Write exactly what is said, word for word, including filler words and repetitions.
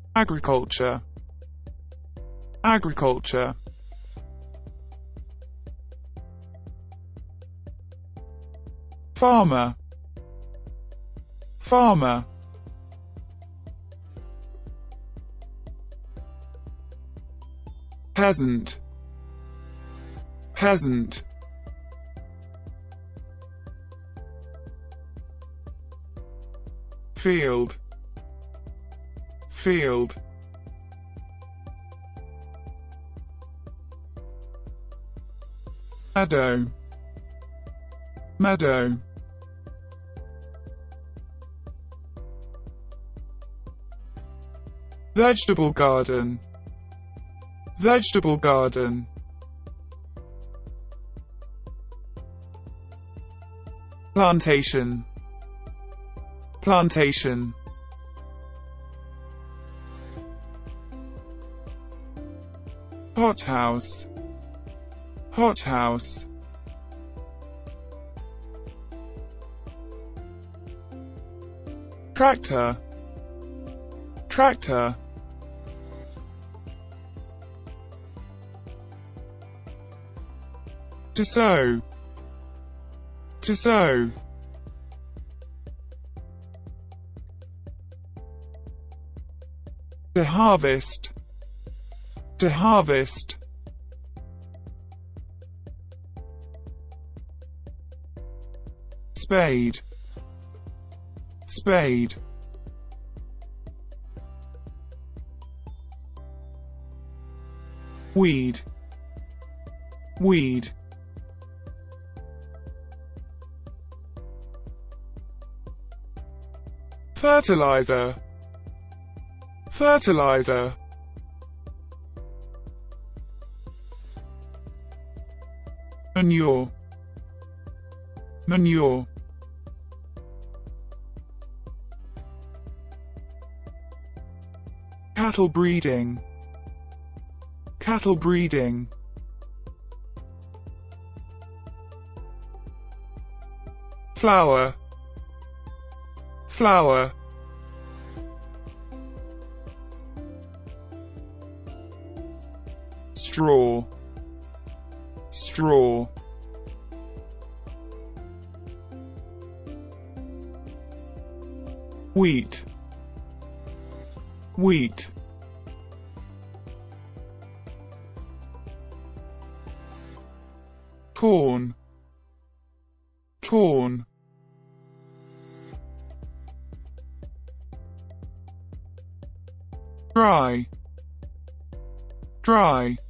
agriculture, agriculture, farmer, farmer, peasant, peasant, field, field, meadow, meadow, vegetable garden, vegetable garden, plantation, plantation, hothouse, hothouse, tractor, tractor, to sow, to sow, to harvest, to harvest, spade, spade, weed, weed, fertilizer, fertilizer, manure, manure, cattle breeding, cattle breeding, flower, flower, straw, straw, wheat, wheat, corn, corn, dry, dry,